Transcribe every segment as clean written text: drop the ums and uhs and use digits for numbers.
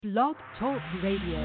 Blog Talk Radio.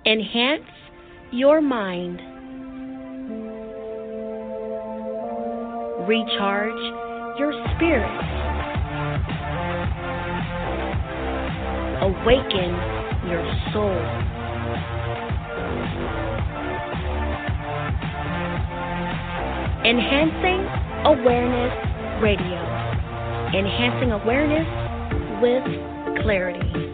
Enhance your mind. Recharge your spirit. Awaken your soul. Enhancing Awareness Radio. Enhancing awareness with clarity.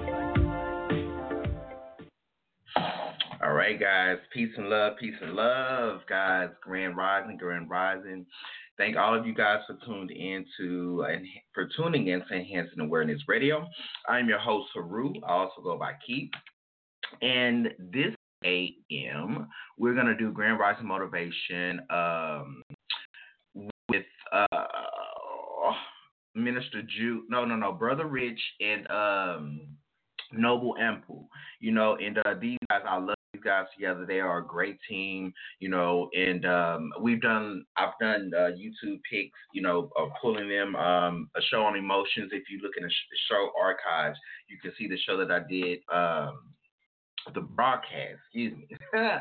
All right, guys. Peace and love, guys. Grand Rising. Thank all of you guys for tuning into Enhancing Awareness Radio. I'm your host, Haru. I also go by Keith. And this AM, we're gonna do Grand Rising Motivation with Minister Jude. No, Brother Rich and Noble Ample. And these guys, I love these guys together. They are a great team, and I've done YouTube pics, of pulling them, a show on emotions. If you look in the show archives, you can see the show that I did, the broadcast, excuse me,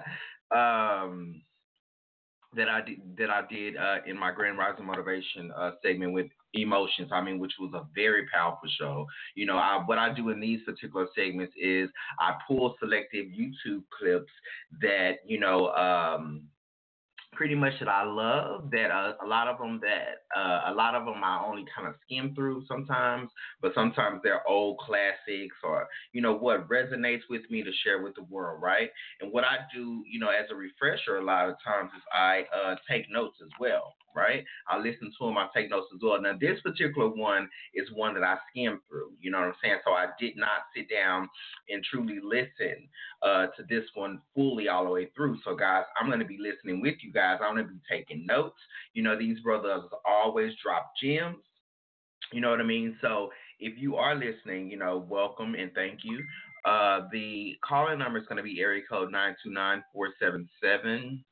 that I did in my Grand Rising Motivation segment with emotions. Which was a very powerful show. What I do in these particular segments is I pull selective YouTube clips that pretty much that I love. That a lot of them I only kind of skim through sometimes, but sometimes they're old classics or what resonates with me to share with the world, right? And what I do, as a refresher, a lot of times is I take notes as well. Right? I listen to them, I take notes as well. Now, this particular one is one that I skimmed through, you know what I'm saying? So I did not sit down and truly listen to this one fully all the way through. So, guys, I'm going to be listening with you guys. I'm going to be taking notes. These brothers always drop gems. You know what I mean? So if you are listening, welcome and thank you. The calling number is going to be area code 929-477.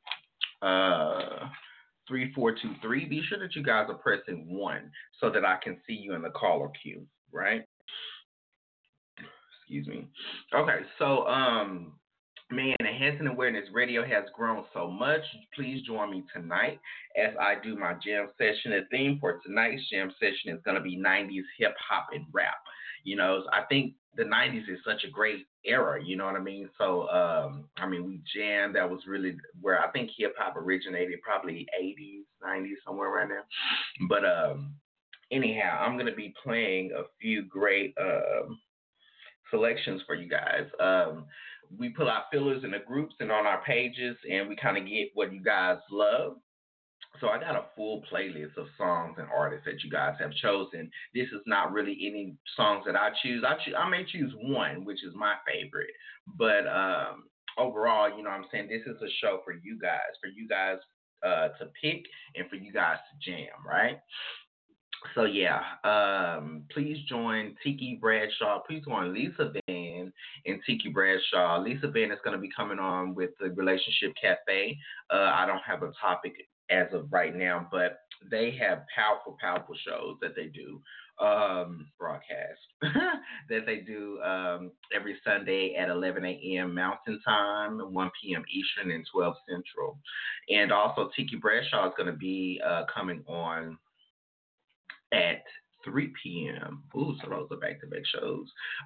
3423. Be sure that you guys are pressing 1 so that I can see you in the caller queue, right? Excuse me. Okay, so Enhancing Awareness Radio has grown so much. Please join me tonight as I do my jam session. The theme for tonight's jam session is going to be 90s hip hop and rap. I think the 90s is such a great era, you know what I mean? So, we jammed. That was really where I think hip hop originated, probably 80s, 90s, somewhere around there. But anyhow, I'm going to be playing a few great selections for you guys. We pull out fillers in the groups and on our pages, and we kind of get what you guys love. So I got a full playlist of songs and artists that you guys have chosen. This is not really any songs that I choose. I may choose one, which is my favorite. But overall, what I'm saying, this is a show for you guys to pick and for you guys to jam, right? So yeah, please join Tiki Bradshaw. Please join Lisa Van and Tiki Bradshaw. Lisa Van is going to be coming on with the Relationship Cafe. I don't have a topic as of right now, but they have powerful shows that they do, broadcast that they do every Sunday at 11 a.m. Mountain Time, 1 p.m. Eastern, and 12 Central. And also Tiki Bradshaw is going to be coming on at 3 p.m. Ooh, so those are back-to-back shows.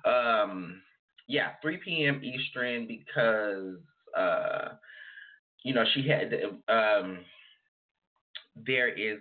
3 p.m. Eastern because, she had, there is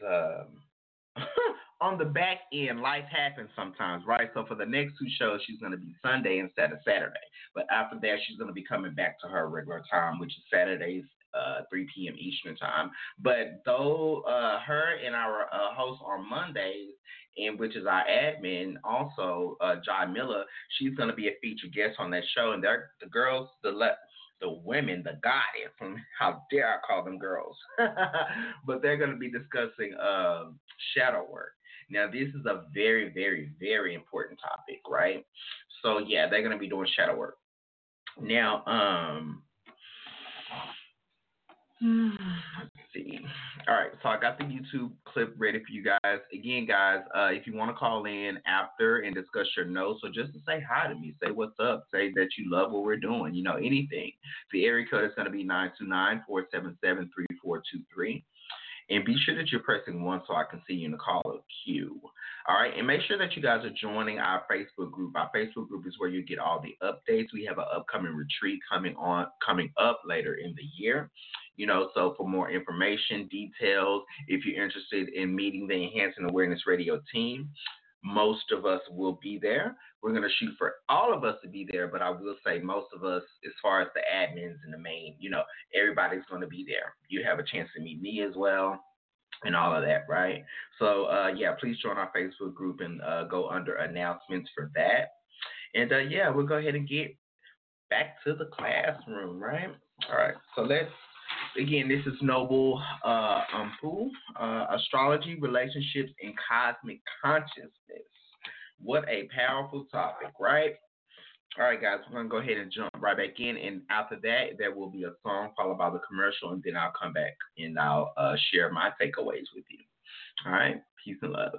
on the back end, life happens sometimes, right? So for the next 2 shows, she's going to be Sunday instead of Saturday. But after that, she's going to be coming back to her regular time, which is Saturdays, 3 p.m. Eastern time. But though her and our host on Mondays, and which is our admin, also Jai Miller, she's going to be a featured guest on that show. And they're the girls, the women, the goddess, how dare I call them girls, but they're going to be discussing shadow work. Now, this is a very, very, very important topic, right? So, yeah, they're going to be doing shadow work. Now, Let's see. All right, so I got the YouTube clip ready for you guys. Again, guys, if you want to call in after and discuss your notes, or just to say hi to me, say what's up, say that you love what we're doing, anything. The area code is going to be 929-477-3423. And be sure that you're pressing 1 so I can see you in the caller queue. All right, and make sure that you guys are joining our Facebook group. Our Facebook group is where you get all the updates. We have an upcoming retreat coming up later in the year. So for more information, details, if you're interested in meeting the Enhancing Awareness Radio team, most of us will be there. We're going to shoot for all of us to be there, but I will say most of us, as far as the admins and the main, everybody's going to be there. You have a chance to meet me as well and all of that, right? So, please join our Facebook group and go under announcements for that. And, we'll go ahead and get back to the classroom, right? All right, so again, this is Noble Umpu, Astrology, Relationships, and Cosmic Consciousness. What a powerful topic, right? All right, guys, we're going to go ahead and jump right back in. And after that, there will be a song followed by the commercial, and then I'll come back and I'll share my takeaways with you. All right, peace and love.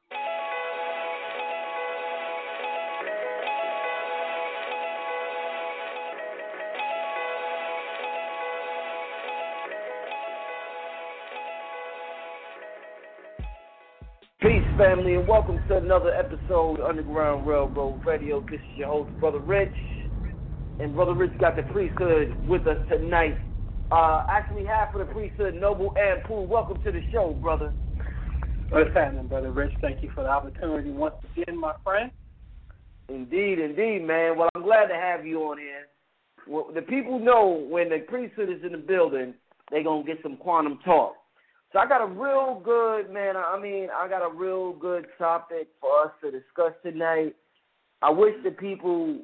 Peace, family, and welcome to another episode of Underground Railroad Radio. This is your host, Brother Rich. And Brother Rich got the priesthood with us tonight. Actually, half of the priesthood, Noble Umpu. Welcome to the show, brother. What's happening, Brother Rich? Thank you for the opportunity once again, my friend. Indeed, man. Well, I'm glad to have you on here. Well, the people know when the priesthood is in the building, they're going to get some quantum talk. So I got a real good, I got a real good topic for us to discuss tonight. I wish the people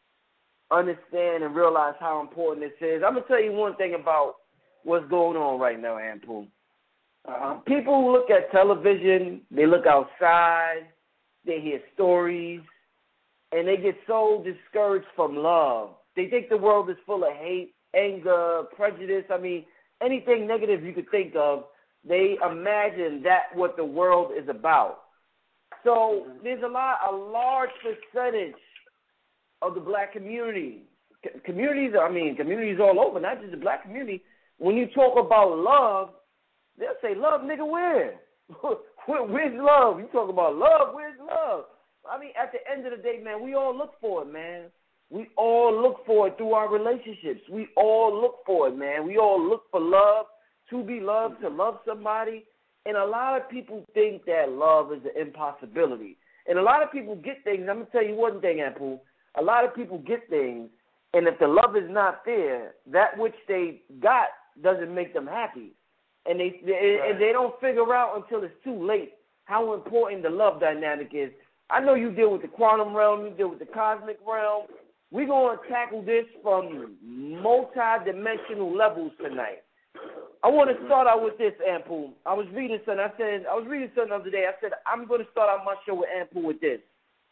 understand and realize how important this is. I'm going to tell you one thing about what's going on right now, Umpu. People look at television, they look outside, they hear stories, and they get so discouraged from love. They think the world is full of hate, anger, prejudice. Anything negative you could think of, they imagine that what the world is about. So there's a large percentage of the black community, communities all over, not just the black community. When you talk about love, they'll say, love, nigga, where? Where's love? You talk about love, where's love? At the end of the day, man, we all look for it, man. We all look for it through our relationships. We all look for it, man. We all look for love, to be loved, to love somebody. And a lot of people think that love is an impossibility. And a lot of people get things. I'm going to tell you one thing, Apple. A lot of people get things, and if the love is not there, that which they got doesn't make them happy. And they don't figure out until it's too late how important the love dynamic is. I know you deal with the quantum realm, you deal with the cosmic realm. We're going to tackle this from multi-dimensional levels tonight. I want to start out with this, Ampu. I was reading something the other day. I said, I'm going to start out my show with Ampu with this.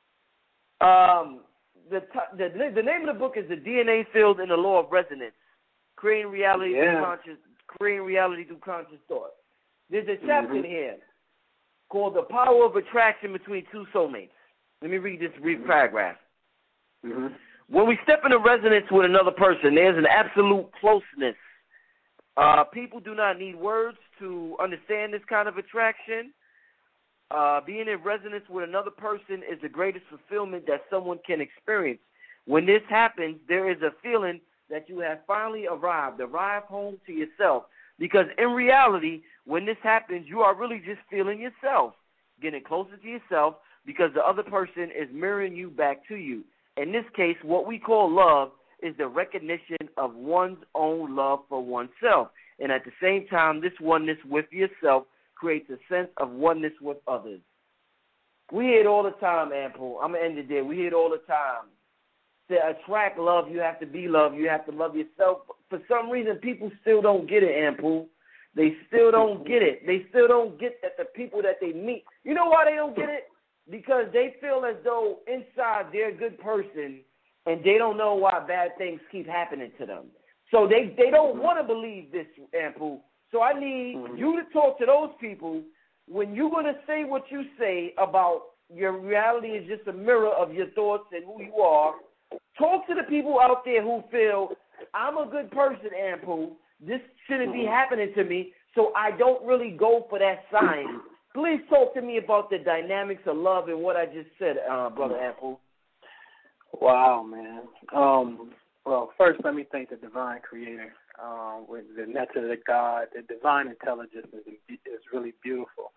The name of the book is The DNA Field and the Law of Resonance, creating reality through conscious thought. There's a chapter in here called The Power of Attraction Between Two Soulmates. Let me read this brief paragraph. When we step into resonance with another person, there's an absolute closeness. People do not need words to understand this kind of attraction. Being in resonance with another person is the greatest fulfillment that someone can experience. When this happens, there is a feeling that you have finally arrived home to yourself. Because in reality, when this happens, you are really just feeling yourself, getting closer to yourself, because the other person is mirroring you back to you. In this case, what we call love is the recognition of one's own love for oneself. And at the same time, this oneness with yourself creates a sense of oneness with others. We hear it all the time, Ample. I'm going to end it there. We hear it all the time. To attract love, you have to be loved. You have to love yourself. For some reason, people still don't get it, Ample. They still don't get it. They still don't get that the people that they meet. You know why they don't get it? Because they feel as though inside they're a good person and they don't know why bad things keep happening to them. So they don't want to believe this, Ampu. So I need you to talk to those people when you're going to say what you say about your reality is just a mirror of your thoughts and who you are. Talk to the people out there who feel, I'm a good person, Ampu. This shouldn't be happening to me, so I don't really go for that sign. Please talk to me about the dynamics of love and what I just said, Brother Ampu. Wow, man. Well, first, let me thank the divine creator, with the nature of the God. The divine intelligence is really beautiful.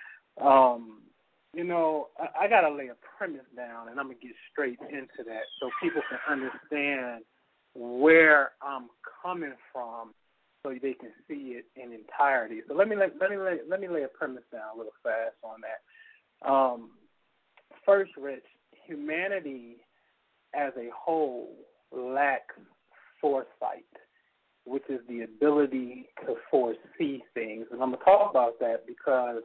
You know, I got to lay a premise down, and I'm going to get straight into that so people can understand where I'm coming from so they can see it in entirety. So let me lay a premise down a little fast on that. First, Rich, humanity as a whole lacks foresight, which is the ability to foresee things. And I'm going to talk about that because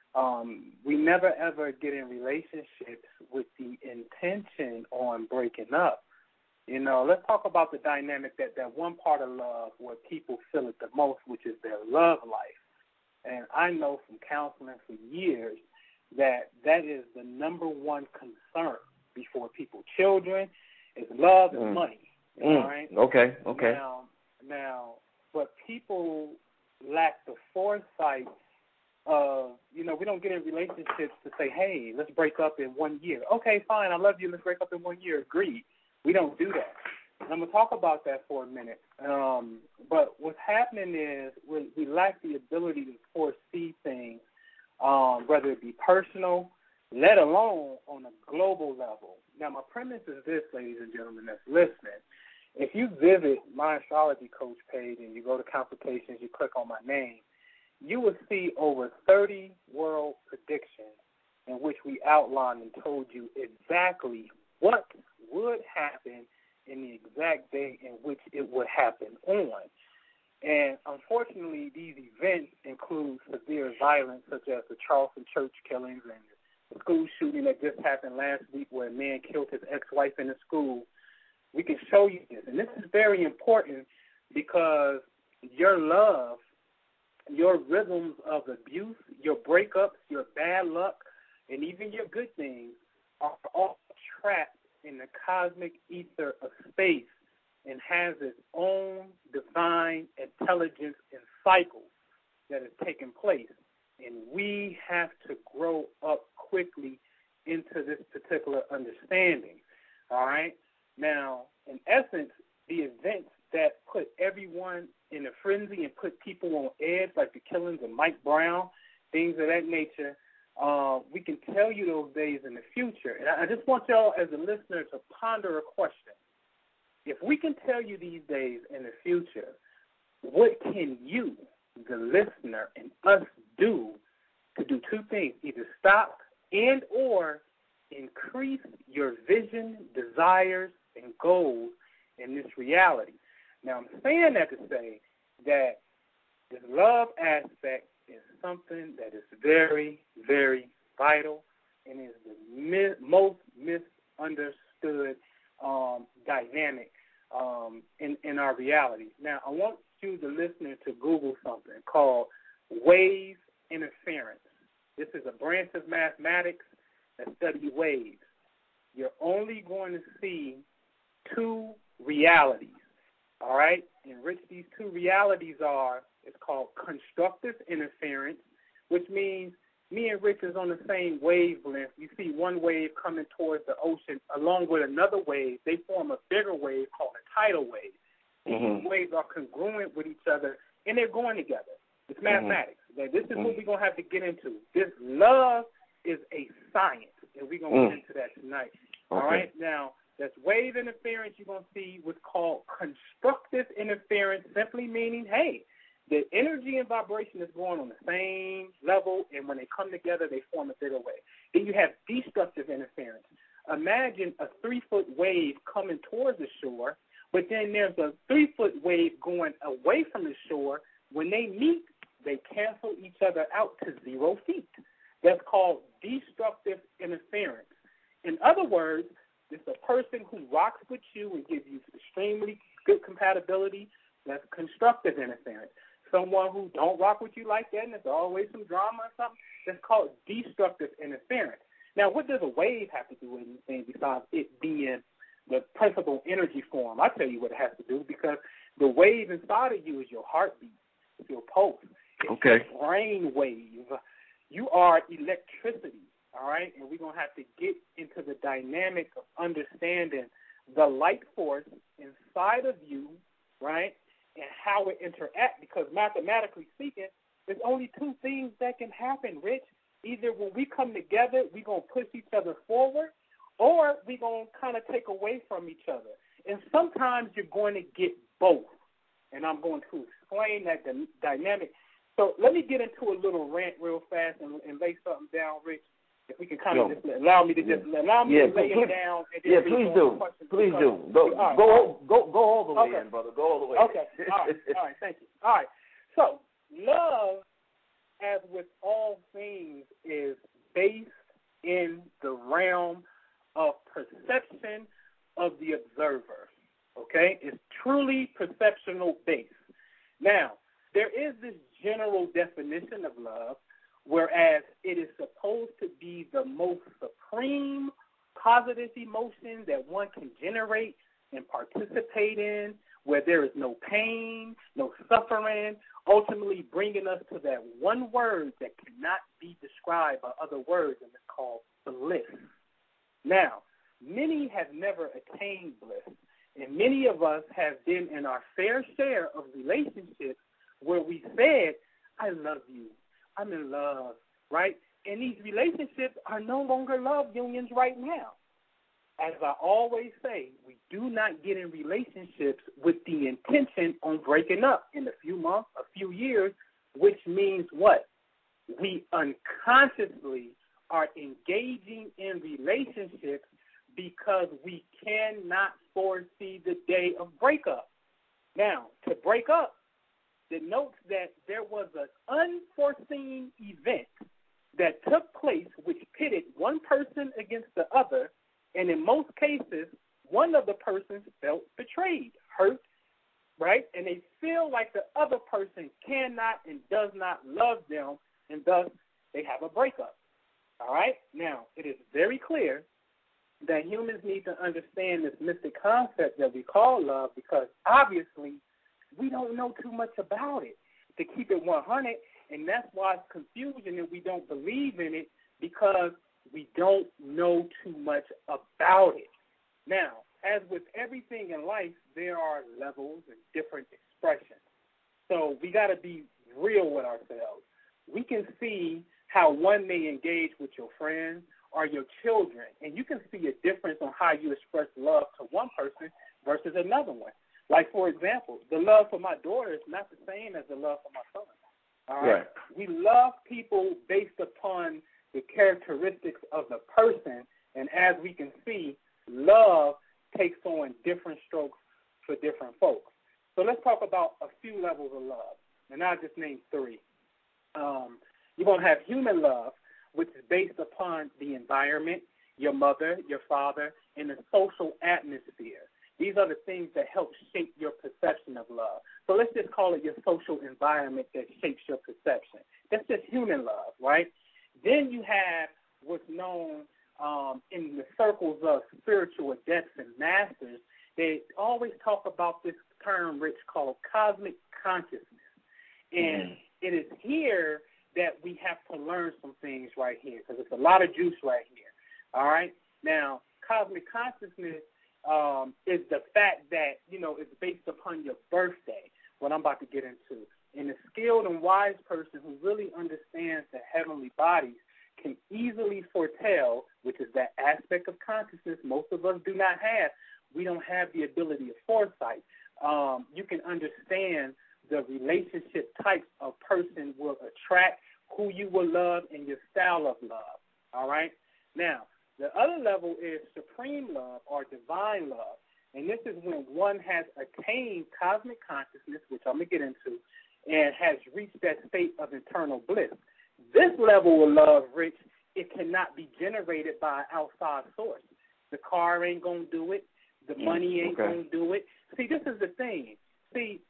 we never ever get in relationships with the intention on breaking up. You know, let's talk about the dynamic that one part of love where people feel it the most, which is their love life. And I know from counseling for years that is the number one concern before people. Children is love and money. All right? Okay. Now, but people lack the foresight of, you know, we don't get in relationships to say, hey, let's break up in 1 year. Okay, fine, I love you, let's break up in 1 year. Agreed. We don't do that. And I'm going to talk about that for a minute. But what's happening is we lack the ability to foresee things, whether it be personal, let alone on a global level. Now, my premise is this, ladies and gentlemen that's listening. If you visit my astrology coach page and you go to consultations, you click on my name, you will see over 30 world predictions in which we outlined and told you exactly what would happen in the exact day in which it would happen on. And unfortunately, these events include severe violence such as the Charleston church killings and the school shooting that just happened last week where a man killed his ex-wife in a school. We can show you this. And this is very important because your love, your rhythms of abuse, your breakups, your bad luck, and even your good things are all trapped in the cosmic ether of space and has its own divine intelligence and cycles that is taking place. And we have to grow up quickly into this particular understanding. All right? Now, in essence, the events that put everyone in a frenzy and put people on edge, like the killings of Mike Brown, things of that nature, we can tell you those days in the future. And I just want y'all as a listener to ponder a question. If we can tell you these days in the future, what can you, the listener, and us do to do two things? Either stop and or increase your vision, desires, and goals in this reality. Now, I'm saying that to say that this love aspect is something that is very, very vital and is the most misunderstood dynamic in our reality. Now, I want you, the listener, to Google something called wave interference. This is a branch of mathematics that studies waves. You're only going to see two realities, all right? And Rich, these two realities are, it's called constructive interference, which means me and Rich is on the same wavelength. You see one wave coming towards the ocean along with another wave. They form a bigger wave called a tidal wave. These waves are congruent with each other, and they're going together. It's mathematics. Now, this is what we're going to have to get into. This love is a science, and we're going to get into that tonight. All right? Now, that's wave interference. You're going to see what's called constructive interference, simply meaning, hey, the energy and vibration is going on the same level, and when they come together, they form a bigger wave. Then you have destructive interference. Imagine a 3-foot wave coming towards the shore, but then there's a 3-foot wave going away from the shore. When they meet, they cancel each other out to 0 feet. That's called destructive interference. In other words, it's a person who rocks with you and gives you extremely good compatibility, destructive interference. Someone who don't rock with you like that and there's always some drama or something, that's called destructive interference. Now, what does a wave have to do with anything besides it being the principal energy form? I'll tell you what it has to do, because the wave inside of you is your heartbeat, it's your pulse, it's your brain wave. You are electricity, all right? And we're going to have to get into the dynamic of understanding the light force inside of you, right, and how it interacts, because mathematically speaking, there's only two things that can happen, Rich. Either when we come together, we're going to push each other forward, or we're going to kind of take away from each other. And sometimes you're going to get both. And I'm going to explain that dynamic. So let me get into a little rant real fast and lay something down, Rich. If we can kind of just allow me to lay it down. And then please do. Please do. Go all the way in, brother. Go all the way. Okay. All right. Thank you. All right. So love, as with all things, is based in the realm of perception of the observer. Okay? It's truly perceptional based. Now, there is this general definition of love, whereas it is supposed to be the most supreme positive emotion that one can generate and participate in, where there is no pain, no suffering, ultimately bringing us to that one word that cannot be described by other words, and it's called bliss. Now, many have never attained bliss, and many of us have been in our fair share of relationships where we said, I love you, I'm in love, right? And these relationships are no longer love unions right now. As I always say, we do not get in relationships with the intention on breaking up in a few months, a few years, which means what? We unconsciously are engaging in relationships because we cannot foresee the day of breakup. Now, to break up denotes that there was an unforeseen event that took place which pitted one person against the other, and in most cases, one of the persons felt betrayed, hurt, right? And they feel like the other person cannot and does not love them, and thus they have a breakup. All right? Now, it is very clear that humans need to understand this mystic concept that we call love, because obviously we don't know too much about it, to keep it 100, and that's why it's confusion and we don't believe in it, because we don't know too much about it. Now, as with everything in life, there are levels and different expressions. So we got to be real with ourselves. We can see how one may engage with your friends or your children, and you can see a difference on how you express love to one person versus another one. Like, for example, the love for my daughter is not the same as the love for my son. All right? We love people based upon the characteristics of the person, and as we can see, love takes on different strokes for different folks. So let's talk about a few levels of love, and I'll just name three. You're going to have human love, which is based upon the environment, your mother, your father, and the social atmosphere. These are the things that help shape your perception of love. So let's just call it your social environment that shapes your perception. That's just human love, right? Then you have what's known in the circles of spiritual adepts and masters. They always talk about this term, Rich, called cosmic consciousness. And it is here that we have to learn some things right here, because it's a lot of juice right here. All right? Now, cosmic consciousness is the fact that, it's based upon your birthday, what I'm about to get into. And a skilled and wise person who really understands the heavenly bodies can easily foretell, which is that aspect of consciousness most of us do not have. We don't have the ability of foresight. You can understand the relationship types a person will attract, who you will love, and your style of love. All right? Now, the other level is supreme love or divine love. And this is when one has attained cosmic consciousness, which I'm going to get into, and has reached that state of eternal bliss. This level of love, Rich, it cannot be generated by an outside source. The car ain't going to do it. The money ain't going to do it. See, this is the thing. See,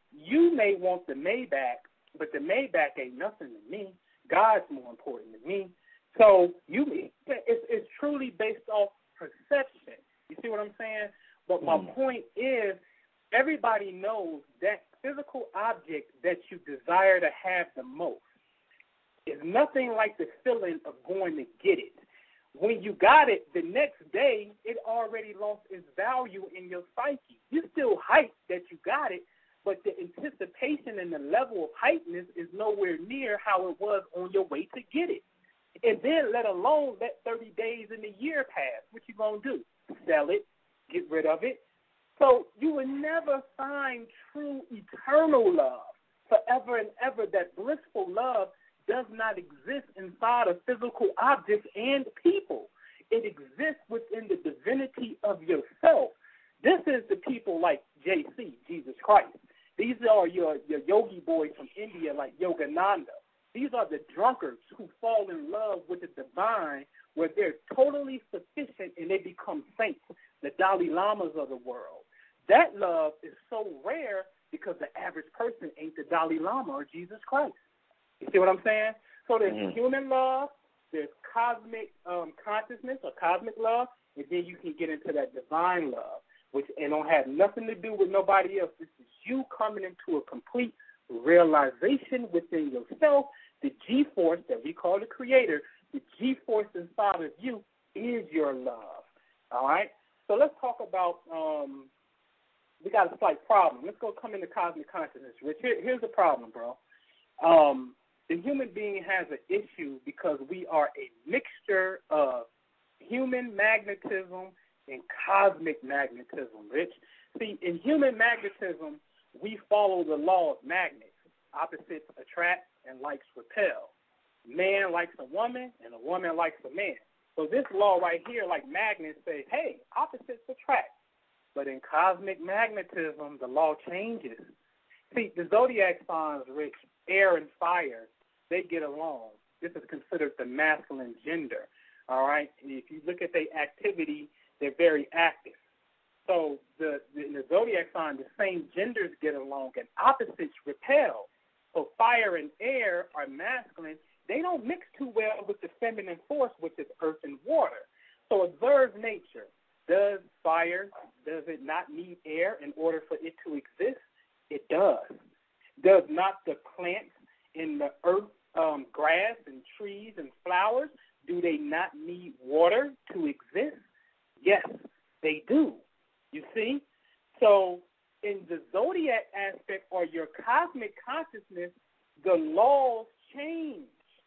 you may want the Maybach, but the Maybach ain't nothing to me. God's more important to me. So it's truly based off perception. You see what I'm saying? But my point is, everybody knows that physical object that you desire to have the most is nothing like the feeling of going to get it. When you got it, the next day, it already lost its value in your psyche. You're still hyped that you got it, but the anticipation and the level of hypeness is nowhere near how it was on your way to get it. And then let alone let 30 days in the year pass. What you going to do? Sell it, get rid of it. So you will never find true eternal love forever and ever. That blissful love does not exist inside of physical objects and people. It exists within the divinity of yourself. This is the people like JC, Jesus Christ. These are your yogi boys from India like Yogananda. These are the drunkards who fall in love with the divine, where they're totally sufficient and they become saints, the Dalai Lamas of the world. That love is so rare because the average person ain't the Dalai Lama or Jesus Christ. You see what I'm saying? So there's human love, there's cosmic consciousness or cosmic love, and then you can get into that divine love, which and don't have nothing to do with nobody else. This is you coming into a complete realization within yourself. The G-force that we call the creator, the G-force inside of you is your love. All right? So let's talk about, we got a slight problem. Let's go come into cosmic consciousness, Rich. Here's the problem, bro. The human being has an issue because we are a mixture of human magnetism and cosmic magnetism, Rich. See, in human magnetism, we follow the law of magnets. Opposites attract and likes repel. Man likes a woman and a woman likes a man. So this law right here, like magnets, say, hey, opposites attract. But in cosmic magnetism, the law changes. See, the zodiac signs, Rich, air and fire, they get along. This is considered the masculine gender, all right? And if you look at their activity, they're very active. So in the zodiac sign, the same genders get along and opposites repel. So fire and air are masculine. They don't mix too well with the feminine force, which is earth and water. So observe nature. Does it not need air in order for it to exist? It does. Does not the plants in the earth, grass and trees and flowers, do they not need water to exist? Yes, they do. You see? So in the zodiac aspect or your cosmic consciousness, the laws change.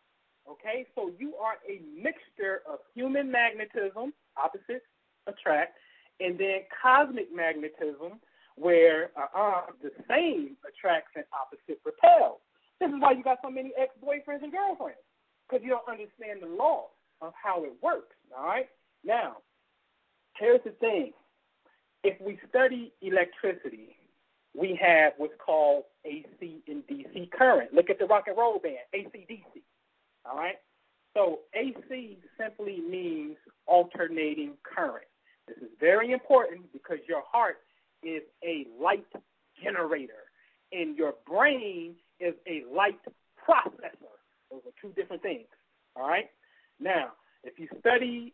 Okay? So you are a mixture of human magnetism, opposites attract, and then cosmic magnetism, where the same attracts and opposite repels. This is why you got so many ex-boyfriends and girlfriends, because you don't understand the law of how it works, all right? Now, here's the thing. If we study electricity, we have what's called AC and DC current. Look at the rock and roll band, AC-DC, all right? So AC simply means alternating current. This is very important because your heart is a light generator, and your brain is a light processor. Those are two different things, all right? Now, if you study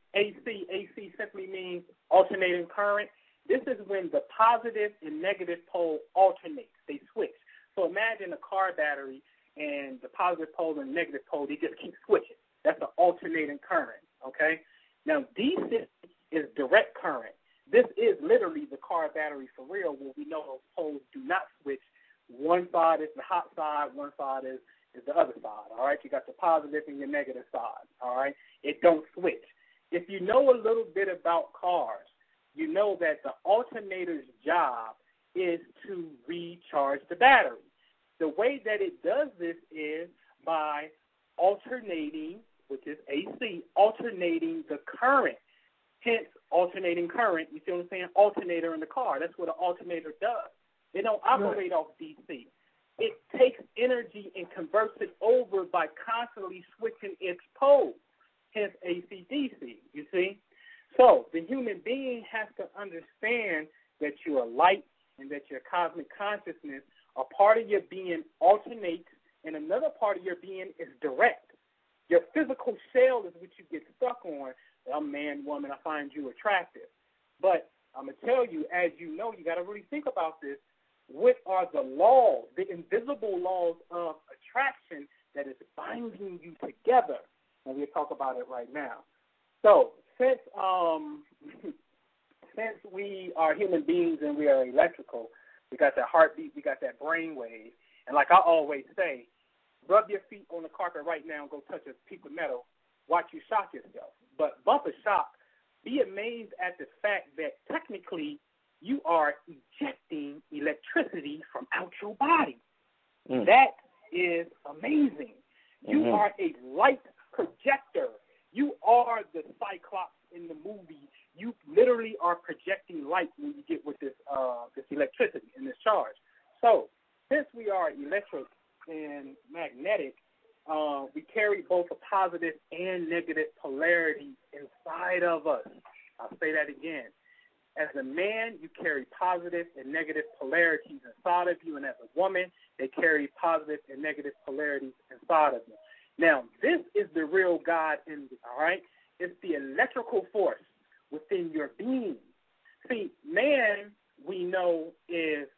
AC simply means alternating current. This is when the positive and negative pole alternate. They switch. So imagine a car battery and the positive pole and negative pole, they just keep switching. That's an alternating current, okay? Now, DC is direct current. This is literally the car battery for real, where we know those poles do not switch. One side is the hot side, one side is the other side, all right? You got the positive and your negative side, all right? It don't switch. If you know a little bit about cars, you know that the alternator's job is to recharge the battery. The way that it does this is by alternating, which is AC, alternating the current. Hence, alternating current, you see what I'm saying? Alternator in the car. That's what an alternator does. They don't operate off DC. It takes energy and converts it over by constantly switching its poles. Hence, AC-DC, you see? So the human being has to understand that you are light and and that your cosmic consciousness, a part of your being alternates, and another part of your being is direct. Your physical shell is what you get stuck on. I'm man, woman, I find you attractive. But I'm going to tell you, as you know, you got to really think about this. What are the laws, the invisible laws of attraction that is binding you together? And we'll talk about it right now. So since we are human beings and we are electrical, we got that heartbeat, we got that brain wave. And like I always say, rub your feet on the carpet right now and go touch a piece of metal. Watch you shock yourself. But bump a shock. Be amazed at the fact that technically you are ejecting electricity from out your body. That is amazing. You are a light projector. You are the Cyclops in the movie. You literally are projecting light when you get with this electricity and this charge. So since we are electric and magnetic, we carry both a positive and negative polarity inside of us. I'll say that again. As a man, you carry positive and negative polarities inside of you, and as a woman, they carry positive and negative polarities inside of you. Now, this is the real God in you, all right? It's the electrical force within your being. See, man, we know is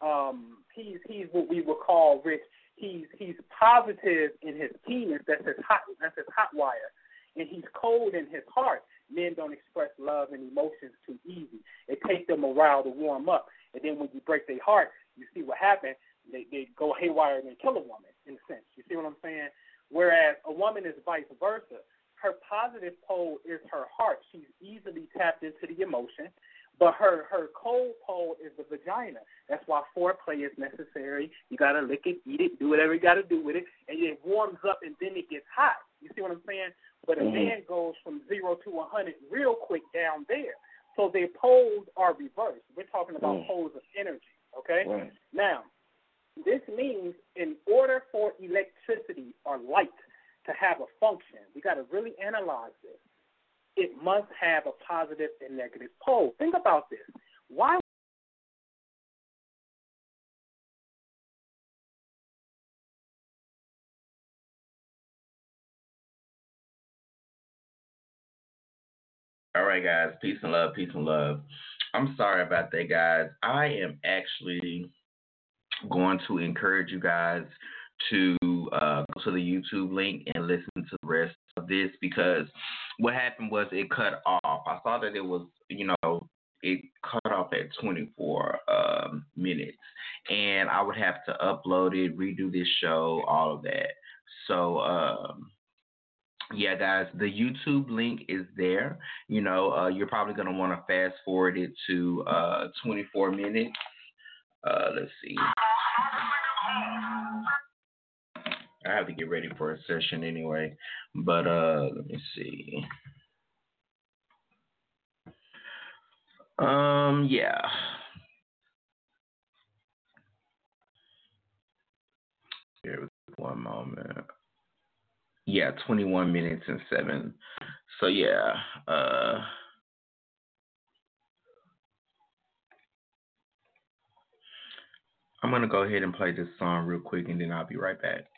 he's what we would call rich. He's positive in his penis. That's his hot wire, and he's cold in his heart. Men don't express love and emotions too easy. It takes them a while to warm up, and then when you break their heart, you see what happened. They go haywire and kill a woman, in a sense. You see what I'm saying? Whereas a woman is vice versa. Her positive pole is her heart. She's easily tapped into the emotion, but her cold pole is the vagina. That's why foreplay is necessary. You got to lick it, eat it, do whatever you got to do with it, and it warms up and then it gets hot. You see what I'm saying? But a man goes from 0 to 100 real quick down there. So their poles are reversed. We're talking about poles of energy, okay? Right. Now, this means in order for electricity or light to have a function, we got to really analyze this. It must have a positive and negative pole. Think about this. Why? All right, guys. Peace and love. Peace and love. I'm sorry about that, guys. I am actually going to encourage you guys to go to the YouTube link and listen to the rest of this, because what happened was it cut off. I saw that it was, it cut off at 24 minutes, and I would have to upload it, redo this show, all of that. So, yeah, guys, the YouTube link is there. You're probably going to want to fast forward it to 24 minutes. Let's see. I have to get ready for a session anyway, but let me see. Yeah. Here with 1 moment. Yeah, 21 minutes and 7. So yeah, I'm gonna go ahead and play this song real quick, and then I'll be right back.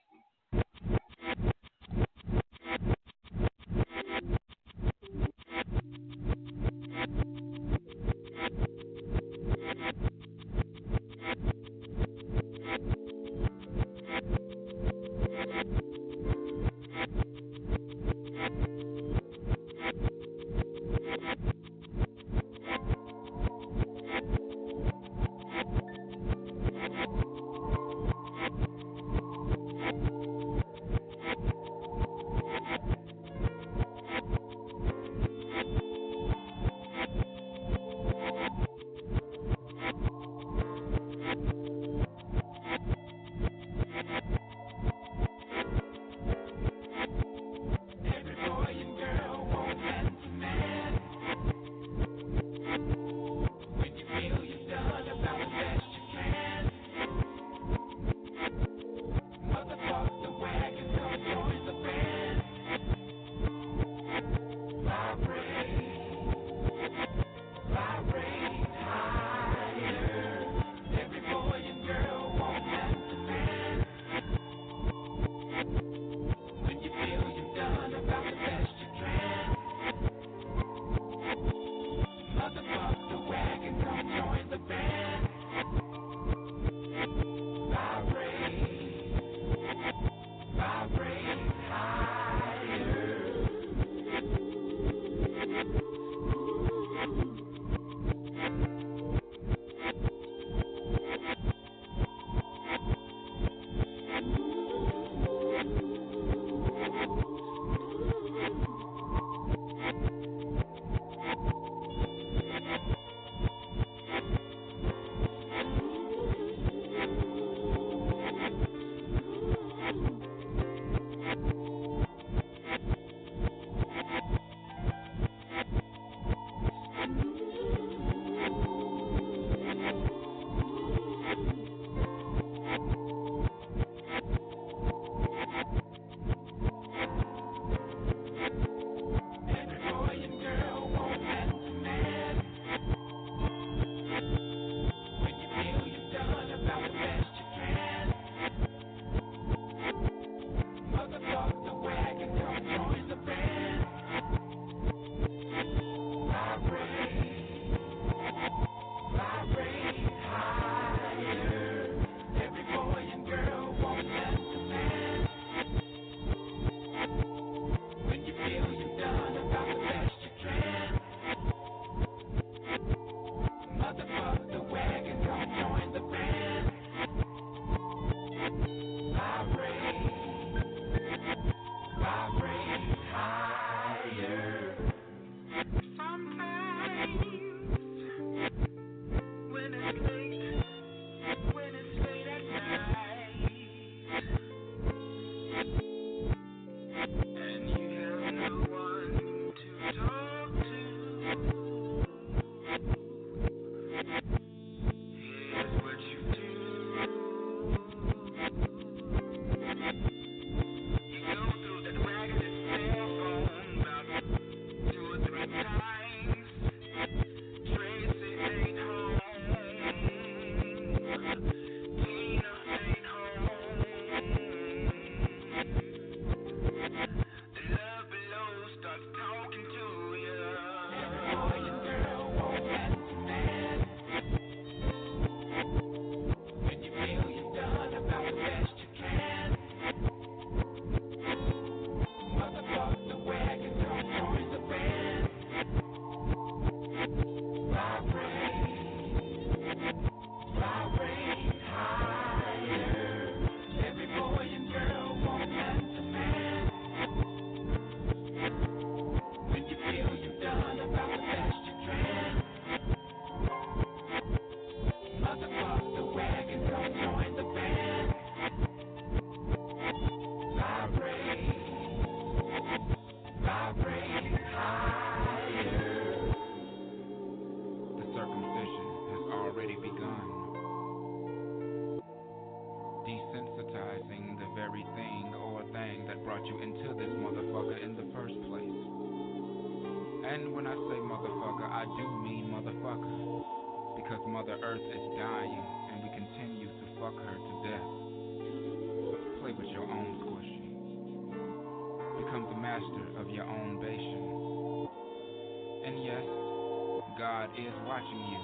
brought you into this motherfucker in the first place. And when I say motherfucker, I do mean motherfucker. Because Mother Earth is dying and we continue to fuck her to death. Play with your own squishy. Become the master of your own bastion. And yes, God is watching you.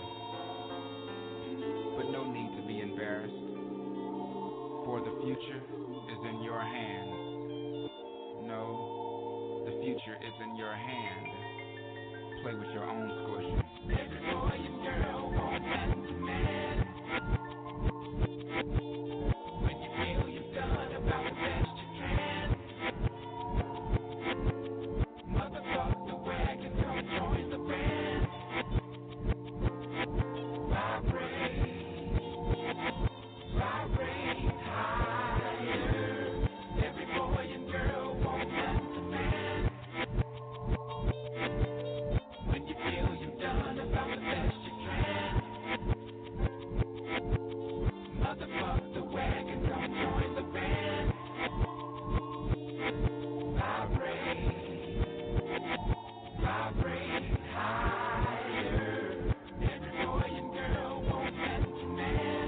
But no need to be embarrassed. For the future is in your hands. No, the future is in your hand. Play with your own squishy. Every boy and girl wants that man. When you feel you've done about the best you can. Motherfuck the wagon, come join the band. Vibrate, vibrate higher. Every boy and girl wants that man. When you feel you've done about the best you can. Motherfuck the wagon, come join the band. Vibrate, vibrate higher. Every boy and girl wants that man.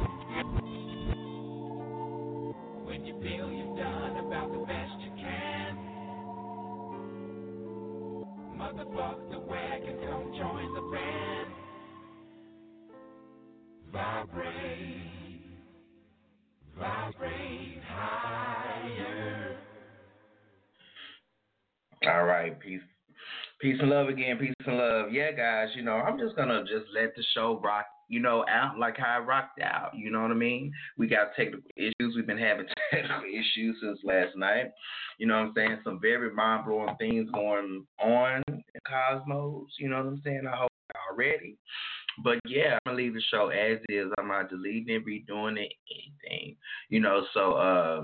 When you feel you've done about the best you can. Motherfuck the wagon, come join the band. Vibrate, vibrate higher. All right, peace. Peace and love again, peace and love. Yeah, guys, I'm just going to just let the show rock, out like how it rocked out. You know what I mean? We got technical issues. We've been having technical issues since last night. You know what I'm saying? Some very mind-blowing things going on in Cosmos. You know what I'm saying? I hope y'all ready. But yeah, I'm going to leave the show as is. I'm not deleting it, redoing it, anything. So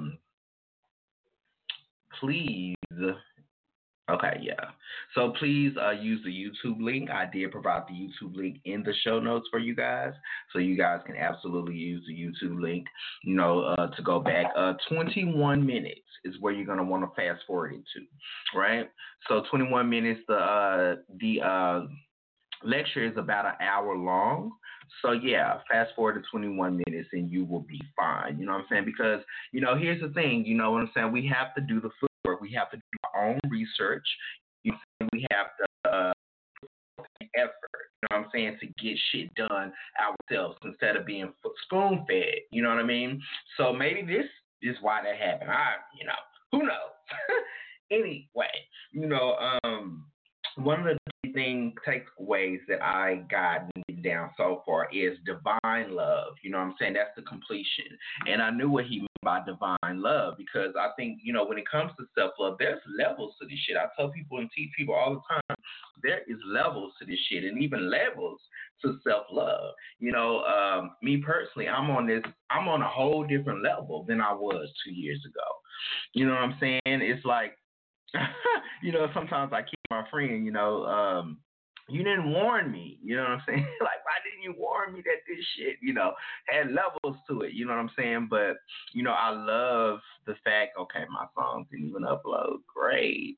please... Okay, yeah. So please use the YouTube link. I did provide the YouTube link in the show notes for you guys. So you guys can absolutely use the YouTube link, to go back. 21 minutes is where you're going to want to fast forward into, right? So 21 minutes, the lecture is about an hour long. So yeah, fast forward to 21 minutes and you will be fine. You know what I'm saying? Because, here's the thing, you know what I'm saying? We have to do the footwork. We have to do our own research. We have to effort, you know what I'm saying, to get shit done ourselves instead of being spoon fed. You know what I mean? So maybe this is why that happened. Who knows? Anyway, one of the takeaways that I got down so far is divine love. You know what I'm saying? That's the completion. And I knew what he meant by divine love because I think, when it comes to self-love, there's levels to this shit. I tell people and teach people all the time, there is levels to this shit and even levels to self-love. Me personally, I'm on a whole different level than I was 2 years ago. You know what I'm saying? It's like, sometimes I keep my friend, you didn't warn me, you know what I'm saying? Like, why didn't you warn me that this shit, had levels to it, you know what I'm saying? But, I love the fact, okay, my songs didn't even upload. Great.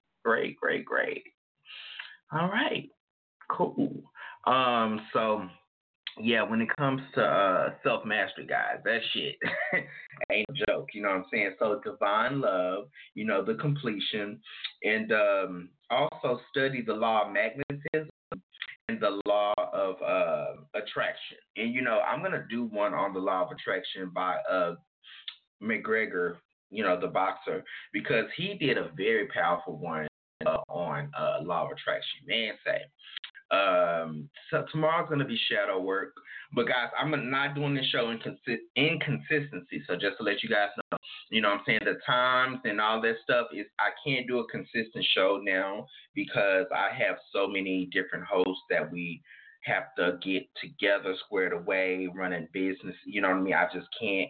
All right, cool. So, yeah, when it comes to self-mastery, guys, that shit ain't a joke, you know what I'm saying? So divine love, the completion, and also study the law of magnetism and the law of attraction. And, I'm going to do one on the law of attraction by McGregor, the boxer, because he did a very powerful one on law of attraction. Man, say. So tomorrow's going to be shadow work. But, guys, I'm not doing this show in consistency. So just to let you guys know, what I'm saying, the times and all that stuff is I can't do a consistent show now because I have so many different hosts that we have to get together, squared away, running business. You know what I mean? I just can't.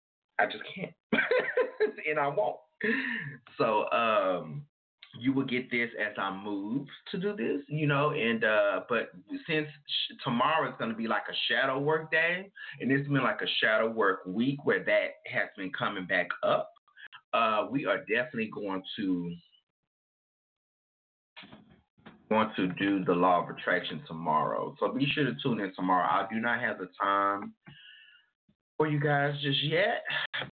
And I won't. So, you will get this as I move to do this, but since tomorrow is going to be like a shadow work day, and it's been like a shadow work week where that has been coming back up, we are definitely going to do the law of attraction tomorrow. So be sure to tune in tomorrow. I do not have the time for you guys just yet.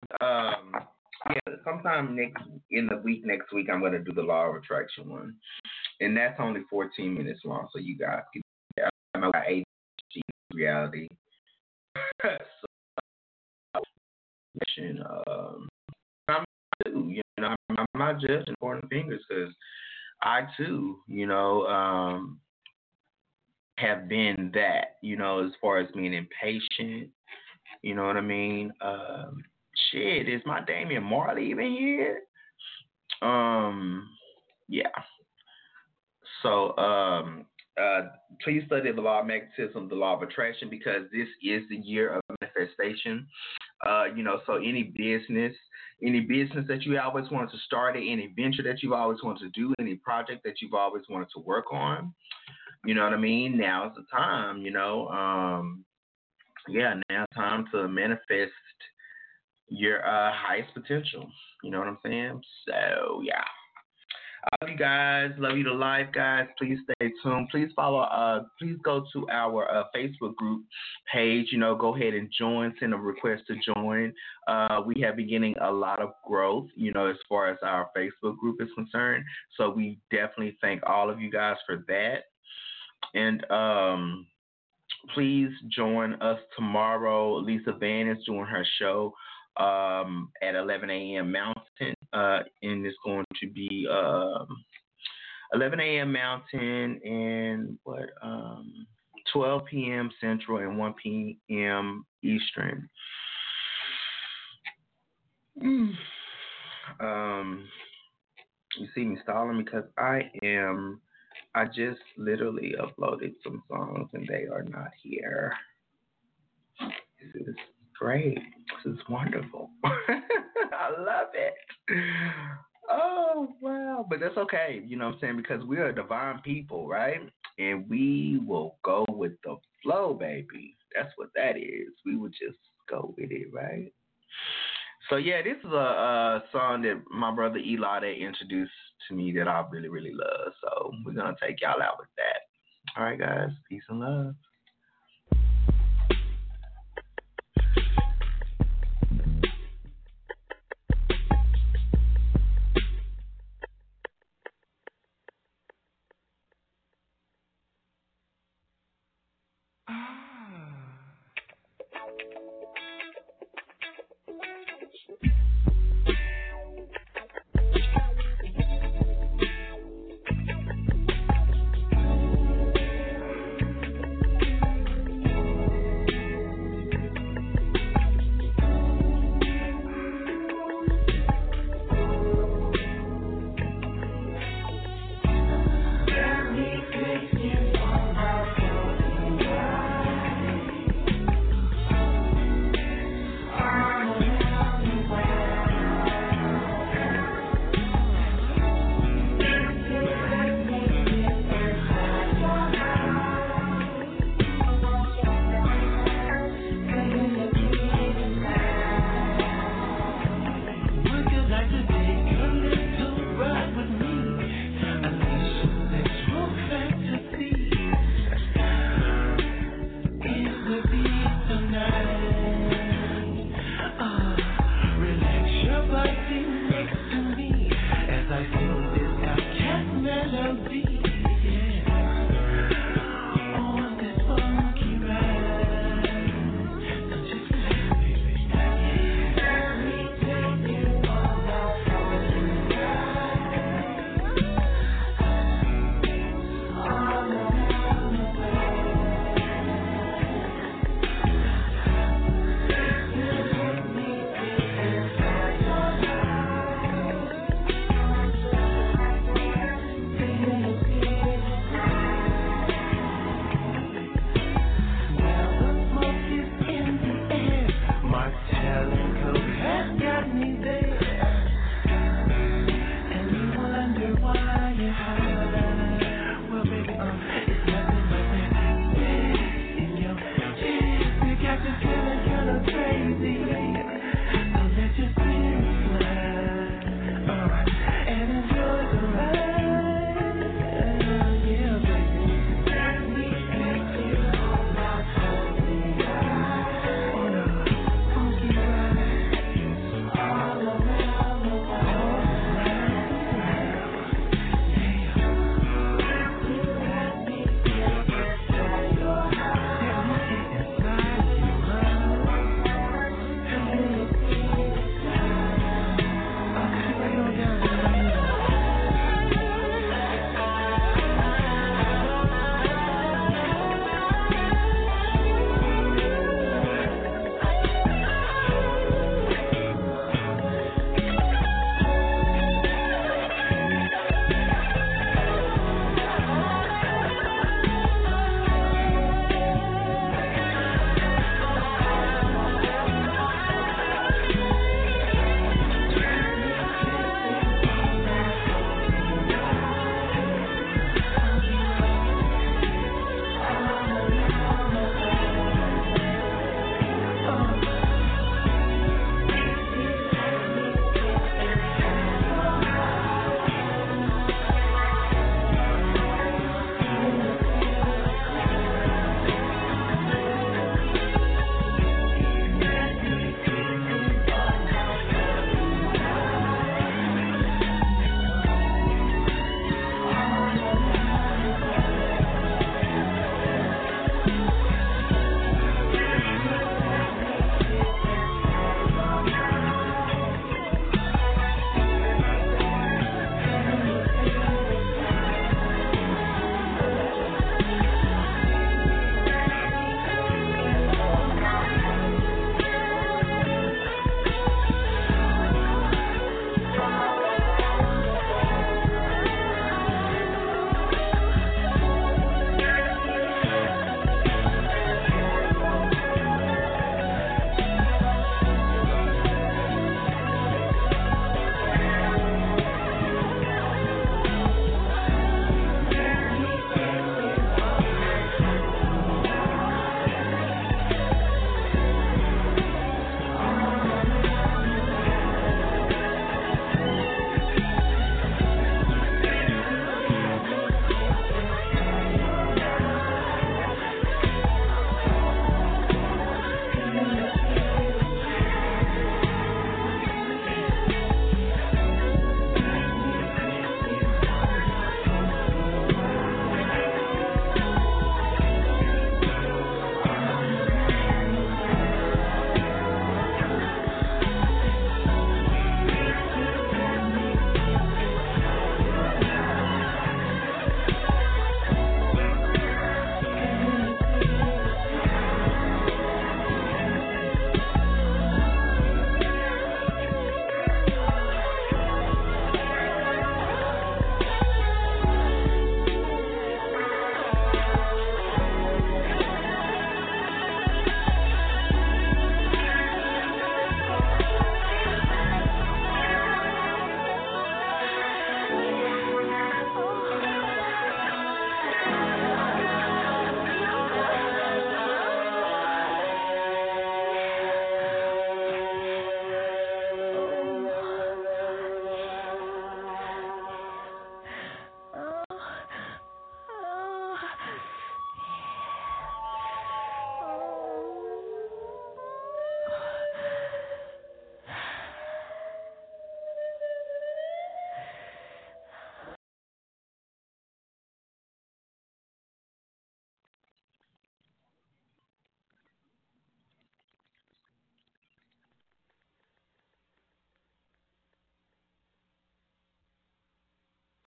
Sometime next week, I'm going to do the law of attraction one, and that's only 14 minutes long. So you guys can I'm about ADHD reality. I'm too, I'm not judging pointing fingers because I too, have been that, as far as being impatient. You know what I mean? Shit, is my Damian Marley even here? Yeah. So, please study the law of magnetism, the law of attraction, because this is the year of manifestation. So any business that you always wanted to start, any venture that you've always wanted to do, any project that you've always wanted to work on, you know what I mean? Now is the time, now it's time to manifest your highest potential. You know what I'm saying? So, yeah. I love you guys. Love you to life, guys. Please stay tuned. Please follow. Please go to our Facebook group page. Go ahead and join. Send a request to join. We have been getting a lot of growth, as far as our Facebook group is concerned. So we definitely thank all of you guys for that. And please join us tomorrow. Lisa Van is doing her show at 11 a.m. Mountain, and it's going to be 11 a.m. Mountain and 12 p.m. Central and 1 p.m. Eastern. You see me stalling because I just literally uploaded some songs and they are not here. This is great. This is wonderful. I love it. Oh, wow. But that's okay, you know what I'm saying? Because we are divine people, right? And we will go with the flow, baby. That's what that is. We will just go with it, right? So, yeah, this is a song that my brother Eli introduced to me that I really, really love. So we're going to take y'all out with that. All right, guys. Peace and love.